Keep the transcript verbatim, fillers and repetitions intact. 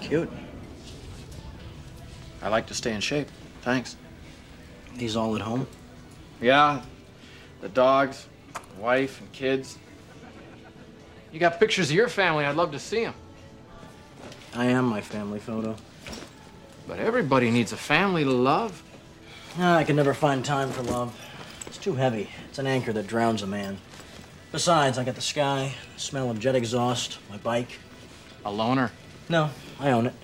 Cute. I like to stay in shape. Thanks. These all at home? Yeah. The dogs, wife, and kids. You got pictures of your family. I'd love to see them. I am my family photo. But everybody needs a family to love. Ah, I can never find time for love. It's too heavy. It's an anchor that drowns a man. Besides, I got the sky, the smell of jet exhaust, my bike. A loner. No, I own it.